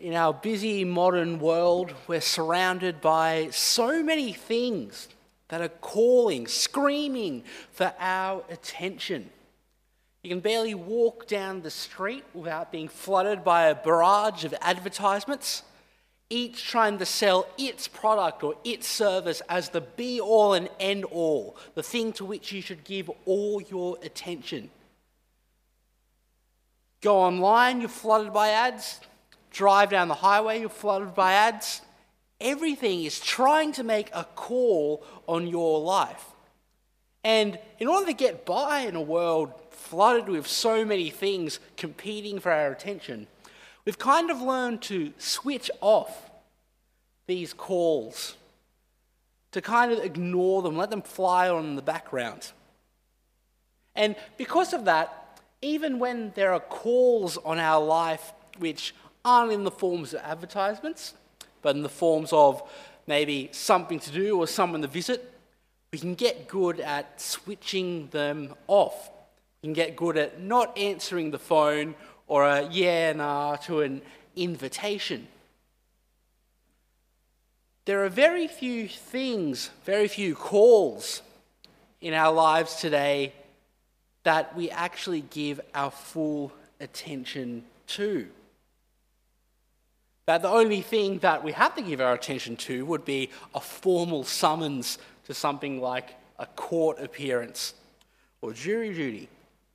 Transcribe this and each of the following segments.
in our busy modern world, we're surrounded by so many things that are calling, screaming for our attention. You can barely walk down the street without being flooded by a barrage of advertisements, each trying to sell its product or its service as the be-all and end-all, the thing to which you should give all your attention. Go online, you're flooded by ads. Drive down the highway, you're flooded by ads. Everything is trying to make a call on your life. And in order to get by in a world flooded with so many things competing for our attention, we've kind of learned to switch off these calls, to kind of ignore them, let them fly on in the background. And because of that, even when there are calls on our life which aren't in the forms of advertisements, but in the forms of maybe something to do or someone to visit, we can get good at switching them off. We can get good at not answering the phone or a yeah, nah to an invitation. There are very few things, very few calls in our lives today that we actually give our full attention to. That the only thing that we have to give our attention to would be a formal summons to something like a court appearance or jury duty.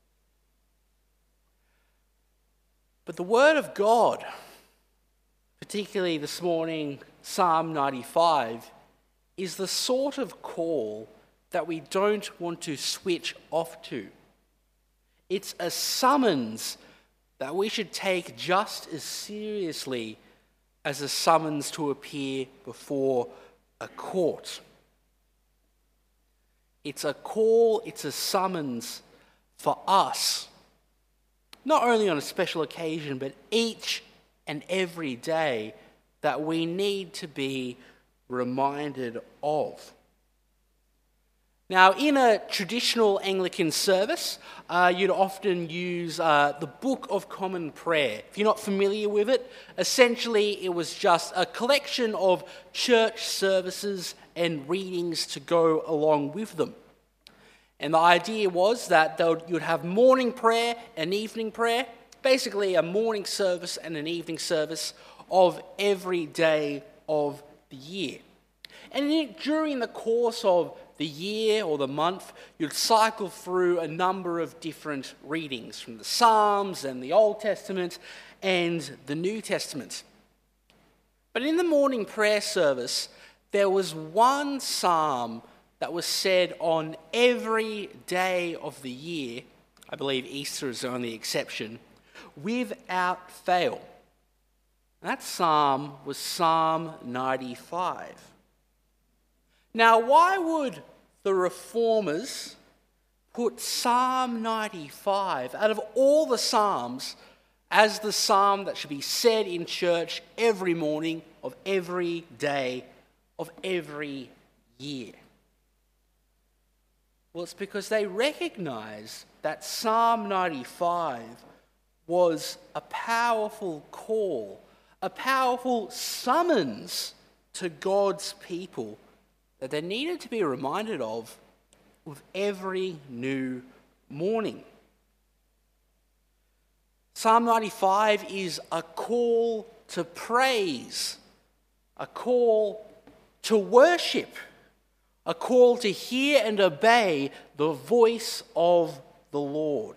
But the Word of God, particularly this morning, Psalm 95, is the sort of call that we don't want to switch off to. It's a summons that we should take just as seriously as a summons to appear before a court. It's a call, it's a summons for us, not only on a special occasion, but each and every day that we need to be reminded of. Now, in a traditional Anglican service, you'd often use the Book of Common Prayer. If you're not familiar with it, essentially it was just a collection of church services and readings to go along with them. And the idea was that you'd have morning prayer and evening prayer, basically a morning service and an evening service of every day of the year. And during the course of the year or the month, you'd cycle through a number of different readings from the Psalms and the Old Testament and the New Testament. But in the morning prayer service, there was one psalm that was said on every day of the year. I believe Easter is the only exception, without fail. That psalm was Psalm 95. Now, why would the Reformers put Psalm 95 out of all the psalms as the psalm that should be said in church every morning of every day of every year? Well, it's because they recognise that Psalm 95 was a powerful call, a powerful summons to God's people that they needed to be reminded of with every new morning. Psalm 95 is a call to praise, a call to worship, a call to hear and obey the voice of the Lord.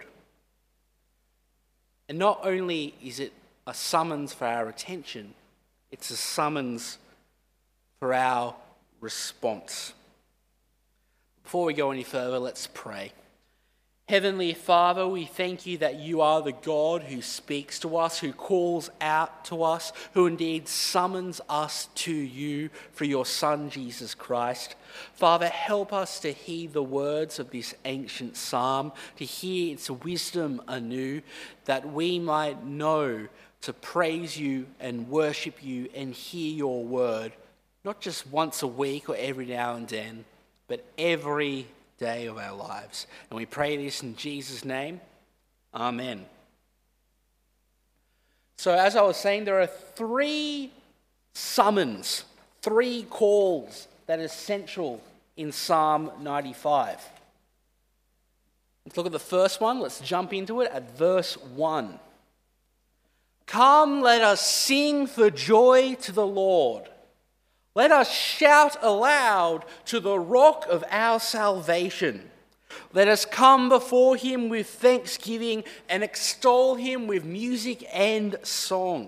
And not only is it a summons for our attention, it's a summons for our response. Before we go any further, let's pray. Heavenly Father, we thank you that you are the God who speaks to us, who calls out to us, who indeed summons us to you for your Son, Jesus Christ. Father, help us to heed the words of this ancient psalm, to hear its wisdom anew, that we might know to praise you and worship you and hear your word, not just once a week or every now and then, but every day of our lives. And we pray this in Jesus' name. Amen. So as I was saying, there are 3 summons, 3 calls that are central in Psalm 95. Let's look at the first one. Let's jump into it at verse 1. Come, let us sing for joy to the Lord. Let us shout aloud to the rock of our salvation. Let us come before him with thanksgiving and extol him with music and song.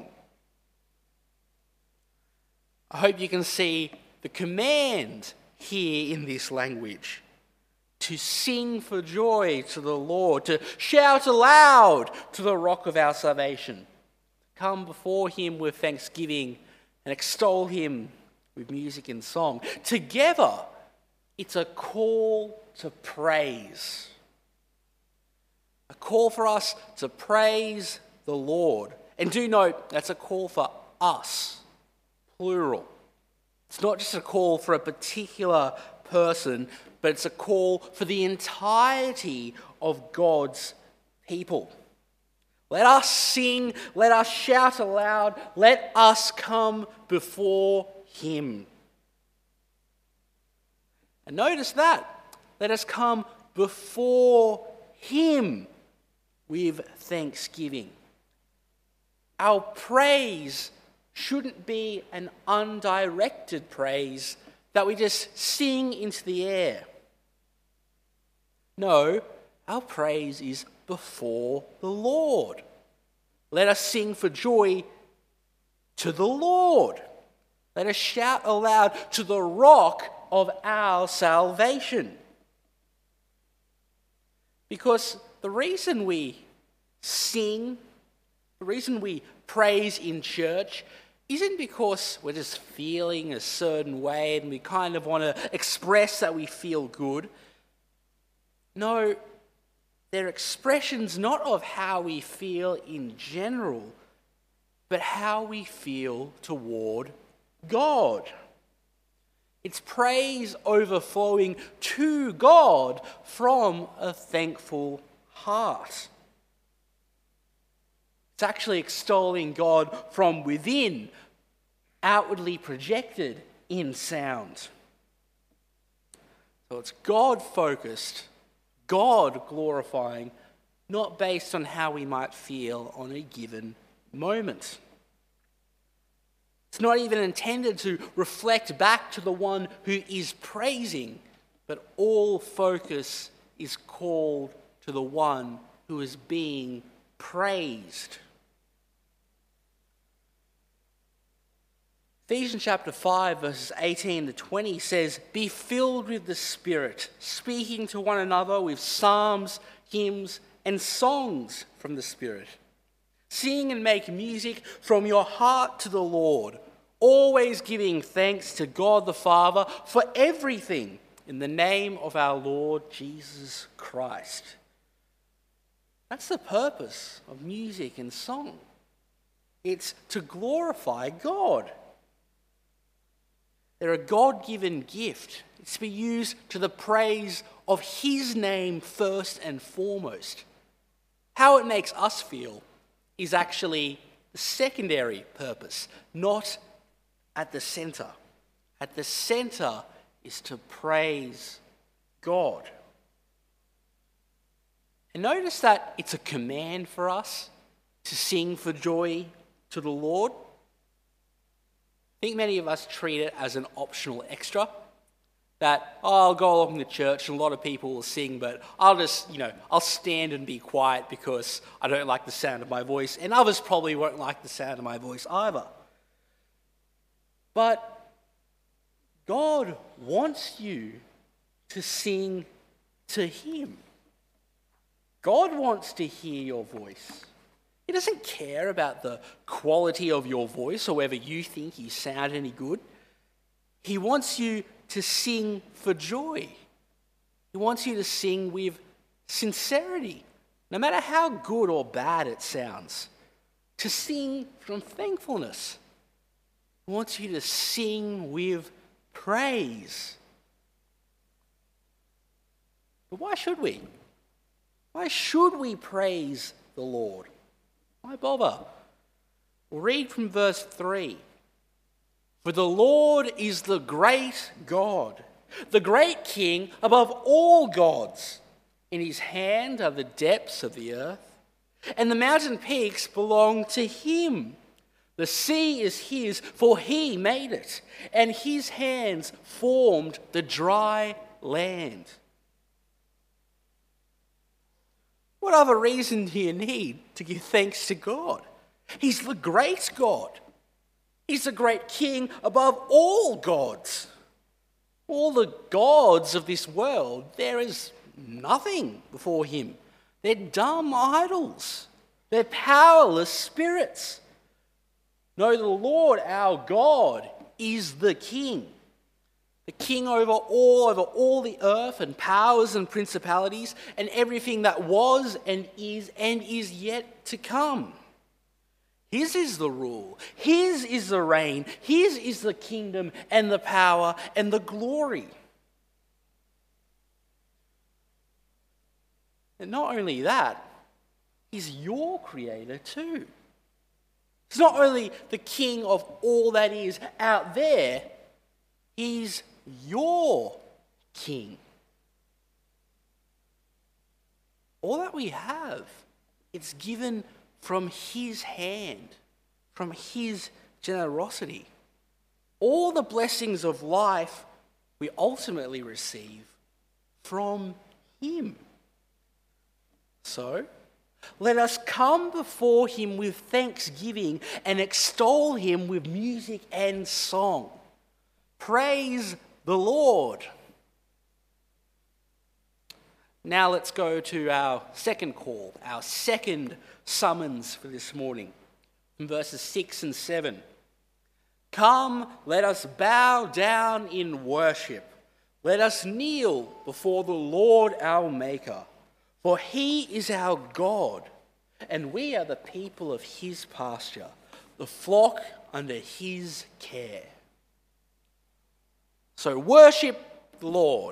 I hope you can see the command here in this language. To sing for joy to the Lord, to shout aloud to the rock of our salvation. Come before him with thanksgiving and extol him with music and song. Together, it's a call to praise. A call for us to praise the Lord. And do note, that's a call for us, plural. It's not just a call for a particular person, but it's a call for the entirety of God's people. Let us sing, let us shout aloud, let us come before him. And notice that. Let us come before him with thanksgiving. Our praise shouldn't be an undirected praise that we just sing into the air. No, our praise is before the Lord. Let us sing for joy to the Lord. Let us shout aloud to the rock of our salvation. Because the reason we sing, the reason we praise in church, isn't because we're just feeling a certain way and we kind of want to express that we feel good. No, they're expressions not of how we feel in general, but how we feel toward God. It's praise overflowing to God from a thankful heart. It's actually extolling God from within, outwardly projected in sound. So it's God-focused, God-glorifying, not based on how we might feel on a given moment. It's not even intended to reflect back to the one who is praising, but all focus is called to the one who is being praised. Ephesians chapter 5, verses 18 to 20 says, "Be filled with the Spirit, speaking to one another with psalms, hymns, and songs from the Spirit. Sing and make music from your heart to the Lord, always giving thanks to God the Father for everything in the name of our Lord Jesus Christ." That's the purpose of music and song. It's to glorify God. They're a God-given gift. It's to be used to the praise of his name first and foremost. How it makes us feel is actually the secondary purpose, not at the center. At the center is to praise God. And notice that it's a command for us to sing for joy to the Lord. I think many of us treat it as an optional extra. That, I'll go along to church and a lot of people will sing, but I'll just, I'll stand and be quiet because I don't like the sound of my voice, and others probably won't like the sound of my voice either. But God wants you to sing to him. God wants to hear your voice. He doesn't care about the quality of your voice or whether you think you sound any good. He wants you to sing for joy. He wants you to sing with sincerity, no matter how good or bad it sounds. To sing from thankfulness. He wants you to sing with praise. But why should we? Why should we praise the Lord? Why bother? We'll read from verse 3. For the Lord is the great God, the great King above all gods. In his hand are the depths of the earth, and the mountain peaks belong to him. The sea is his, for he made it, and his hands formed the dry land. What other reason do you need to give thanks to God? He's the great God. He's the great King above all gods. All the gods of this world, there is nothing before him. They're dumb idols. They're powerless spirits. No, the Lord our God is the King. The King over all the earth and powers and principalities and everything that was and is yet to come. His is the rule. His is the reign. His is the kingdom and the power and the glory. And not only that, he's your creator too. He's not only the king of all that is out there, he's your king. All that we have, it's given from his hand, from his generosity. All the blessings of life we ultimately receive from him. So, let us come before him with thanksgiving and extol him with music and song. Praise the Lord. Now let's go to our second call, our second summons for this morning, from verses 6 and 7. Come, let us bow down in worship. Let us kneel before the Lord our Maker. For he is our God, and we are the people of his pasture, the flock under his care. So worship the Lord.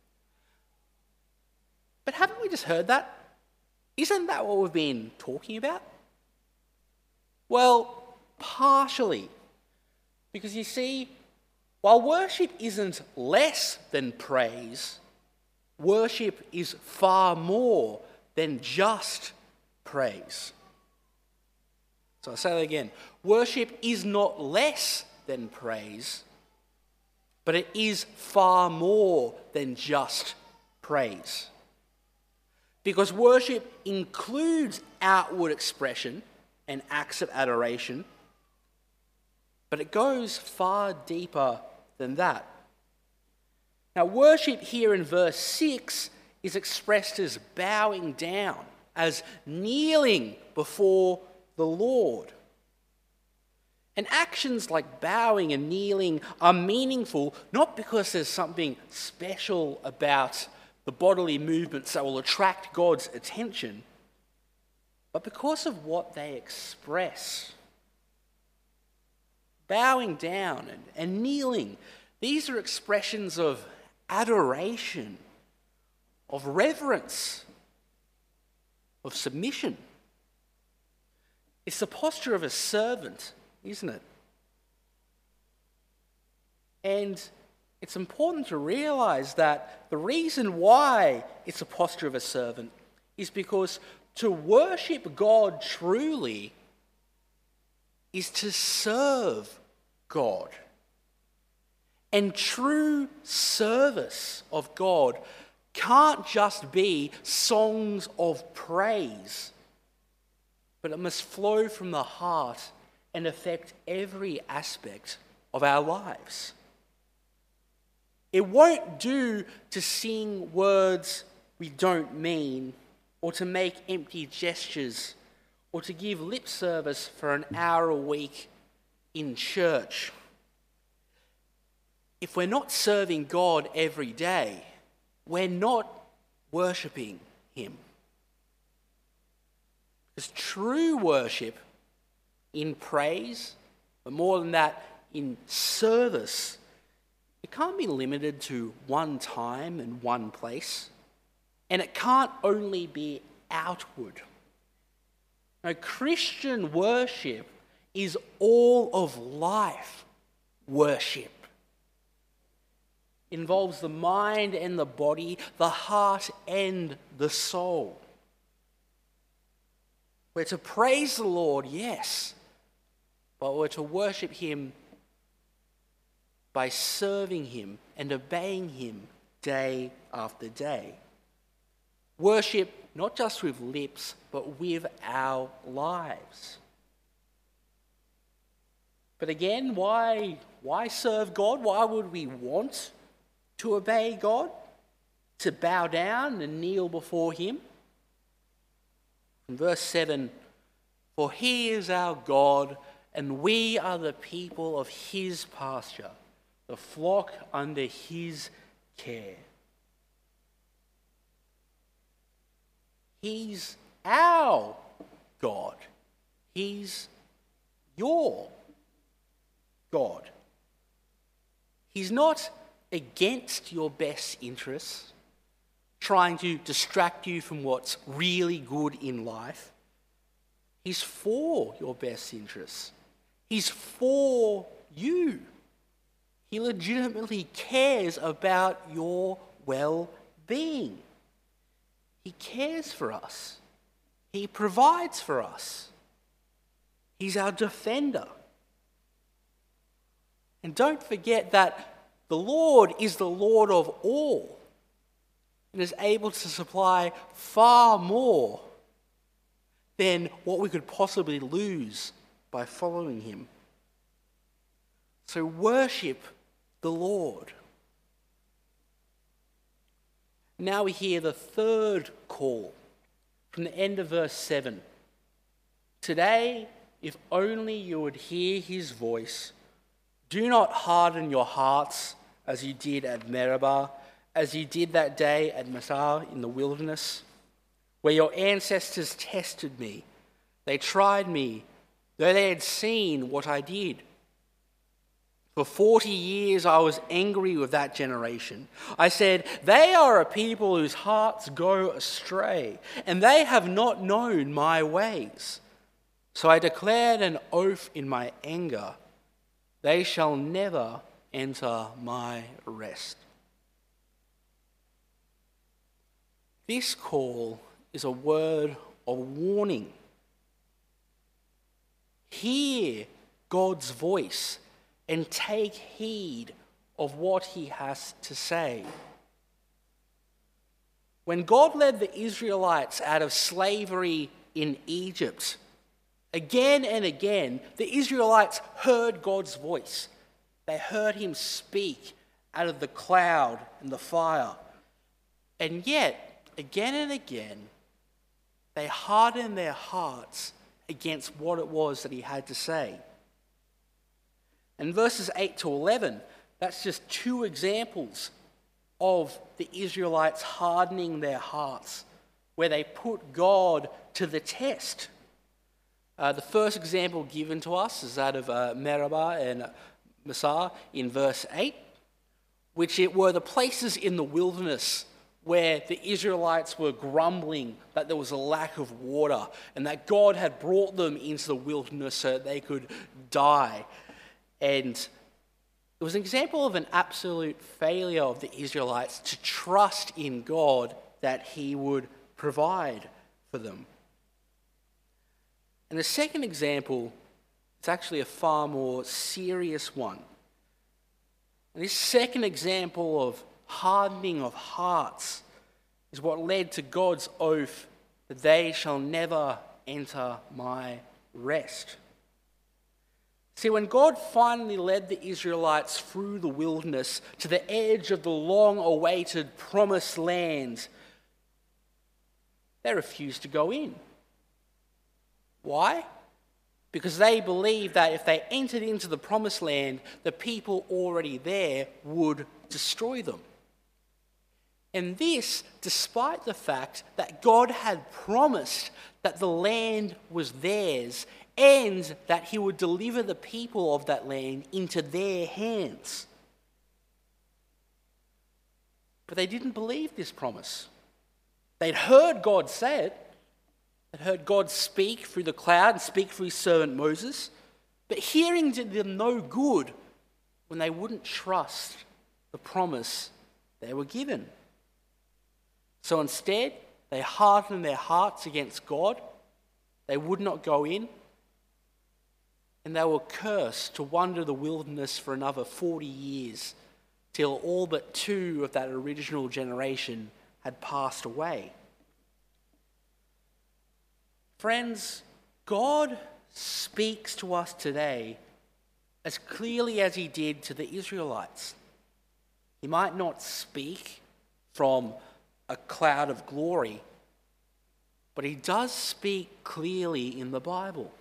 But haven't we just heard that? Isn't that what we've been talking about? Well, partially. Because you see, while worship isn't less than praise, worship is far more than just praise. So I'll say that again. Worship is not less than praise, but it is far more than just praise. Because worship includes outward expression and acts of adoration, but it goes far deeper than that. Now, worship here in verse 6 is expressed as bowing down, as kneeling before the Lord. And actions like bowing and kneeling are meaningful not because there's something special about the bodily movements that will attract God's attention, but because of what they express. Bowing down and kneeling, these are expressions of adoration, of reverence, of submission. It's the posture of a servant, isn't it? And it's important to realize that the reason why it's a posture of a servant is because to worship God truly is to serve God. And true service of God can't just be songs of praise, but it must flow from the heart and affect every aspect of our lives. It won't do to sing words we don't mean, or to make empty gestures, or to give lip service for an hour a week in church. If we're not serving God every day, we're not worshipping him. Because true worship in praise, but more than that, in service, it can't be limited to one time and one place. And it can't only be outward. Now, Christian worship is all of life worship. It involves the mind and the body, the heart and the soul. We're to praise the Lord, yes, but we're to worship him by serving him and obeying him day after day. Worship not just with lips, but with our lives. But again, why serve God? Why would we want to obey God? To bow down and kneel before him? In verse 7, for he is our God, and we are the people of his pasture, the flock under his care. He's our God. He's your God. He's not against your best interests, trying to distract you from what's really good in life. He's for your best interests. He's for you. He legitimately cares about your well-being. He cares for us. He provides for us. He's our defender. And don't forget that the Lord is the Lord of all and is able to supply far more than what we could possibly lose by following him. So worship the Lord. Now we hear the third call from the end of verse 7. Today, if only you would hear his voice, do not harden your hearts as you did at Meribah, as you did that day at Massah in the wilderness, where your ancestors tested me. They tried me, though they had seen what I did. For 40 years I was angry with that generation. I said, they are a people whose hearts go astray, and they have not known my ways. So I declared an oath in my anger, they shall never enter my rest. This call is a word of warning. Hear God's voice and take heed of what he has to say. When God led the Israelites out of slavery in Egypt, again and again, the Israelites heard God's voice. They heard him speak out of the cloud and the fire. And yet, again and again, they hardened their hearts against what it was that he had to say. And verses 8 to 11, that's just two examples of the Israelites hardening their hearts, where they put God to the test. The first example given to us is that of Meribah and Massah in verse 8, which it were the places in the wilderness where the Israelites were grumbling that there was a lack of water and that God had brought them into the wilderness so that they could die. And it was an example of an absolute failure of the Israelites to trust in God that he would provide for them. And the second example is actually a far more serious one. And this second example of hardening of hearts is what led to God's oath that they shall never enter my rest. See, when God finally led the Israelites through the wilderness to the edge of the long-awaited promised land, they refused to go in. Why? Because they believed that if they entered into the promised land, the people already there would destroy them. And this, despite the fact that God had promised that the land was theirs and that he would deliver the people of that land into their hands. But they didn't believe this promise. They'd heard God say it. They'd heard God speak through the cloud and speak through his servant Moses. But hearing did them no good when they wouldn't trust the promise they were given. So instead, they hardened their hearts against God. They would not go in. And they were cursed to wander the wilderness for another 40 years till all but 2 of that original generation had passed away. Friends, God speaks to us today as clearly as he did to the Israelites. He might not speak from a cloud of glory, but he does speak clearly in the Bible.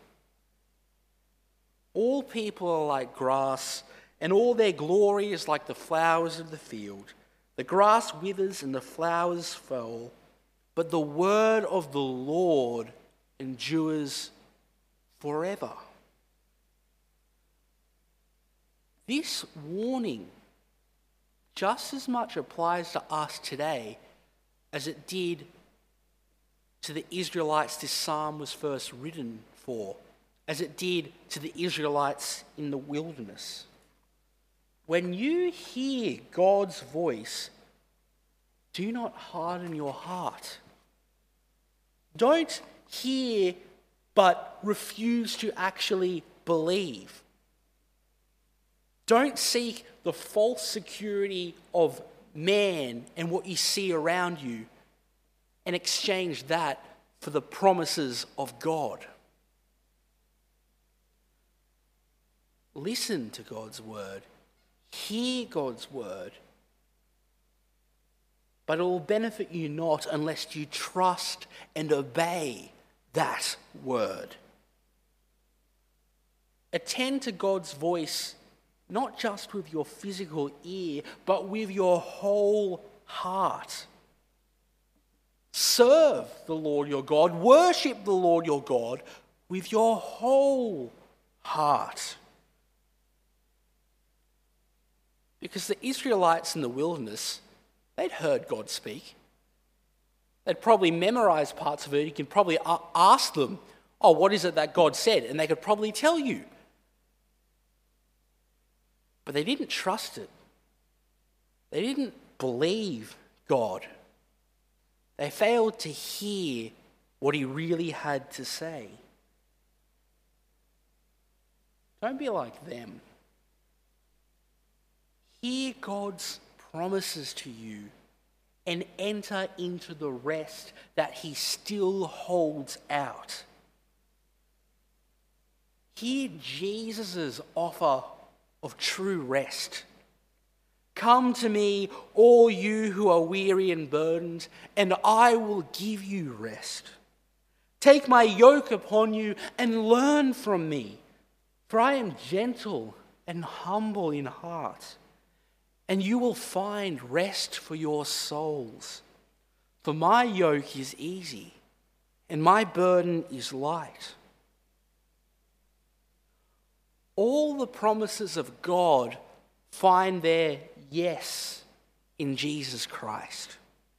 All people are like grass, and all their glory is like the flowers of the field. The grass withers and the flowers fall, but the word of the Lord endures forever. This warning just as much applies to us today as it did to the Israelites this psalm was first written for, as it did to the Israelites in the wilderness. When you hear God's voice, do not harden your heart. Don't hear but refuse to actually believe. Don't seek the false security of man and what you see around you and exchange that for the promises of God. Listen to God's word. Hear God's word. But it will benefit you not unless you trust and obey that word. Attend to God's voice not just with your physical ear, but with your whole heart. Serve the Lord your God, worship the Lord your God with your whole heart. Because the Israelites in the wilderness, they'd heard God speak. They'd probably memorized parts of it. You can probably ask them, oh, what is it that God said? And they could probably tell you. But they didn't trust it. They didn't believe God. They failed to hear what he really had to say. Don't be like them. Hear God's promises to you and enter into the rest that he still holds out. Hear Jesus' offer of true rest. Come to me, all you who are weary and burdened, and I will give you rest. Take my yoke upon you and learn from me, for I am gentle and humble in heart, and you will find rest for your souls. For my yoke is easy, and my burden is light. All the promises of God find their yes in Jesus Christ.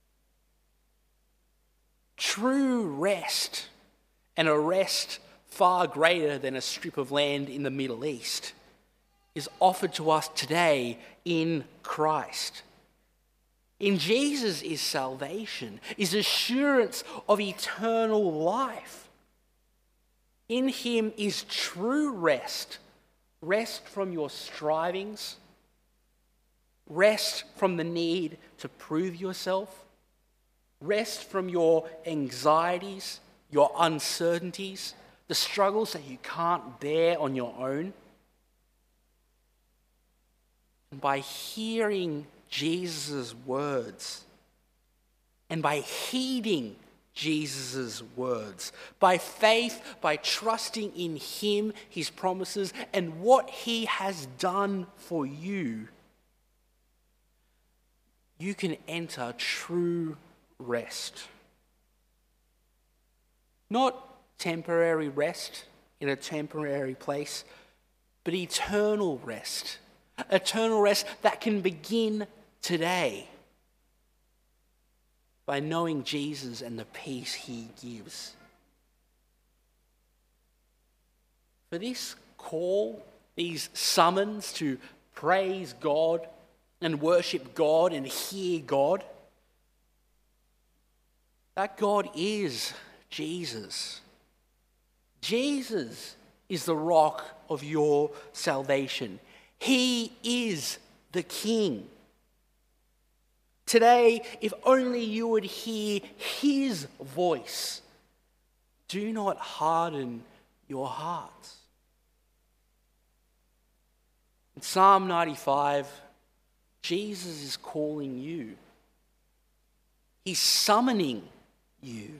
True rest, and a rest far greater than a strip of land in the Middle East, is offered to us today in Christ. In Jesus is salvation, is assurance of eternal life. In him is true rest. Rest from your strivings. Rest from the need to prove yourself. Rest from your anxieties, your uncertainties, the struggles that you can't bear on your own. And by hearing Jesus' words and by heeding Jesus' words, by faith, by trusting in him, his promises, and what he has done for you, you can enter true rest. Not temporary rest in a temporary place, but eternal rest. Eternal rest that can begin today by knowing Jesus and the peace he gives. For this call, these summons to praise God and worship God and hear God, that God is Jesus. Jesus is the rock of your salvation. He is the King. Today, if only you would hear his voice, do not harden your hearts. In Psalm 95, Jesus is calling you. He's summoning you.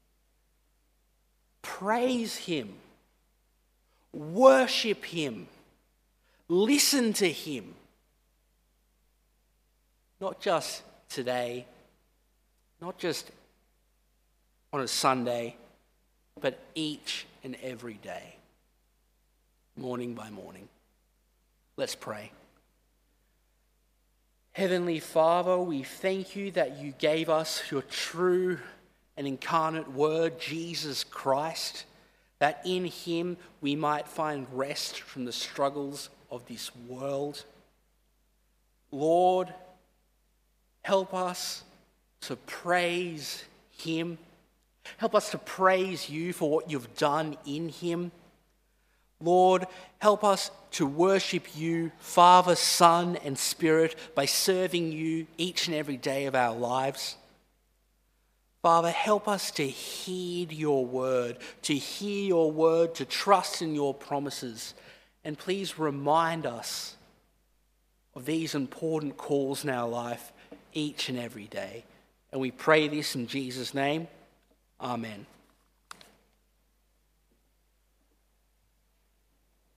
Praise him. Worship him. Listen to him. Not just today, not just on a Sunday, but each and every day, morning by morning. Let's pray. Heavenly Father, we thank you that you gave us your true and incarnate word, Jesus Christ, that in him we might find rest from the struggles of this world. Lord, help us to praise him. Help us to praise you for what you've done in him. Lord, help us to worship you, Father, Son, and Spirit, by serving you each and every day of our lives. Father, help us to heed your word, to trust in your promises. And please remind us of these important calls in our life each and every day. And we pray this in Jesus' name. Amen.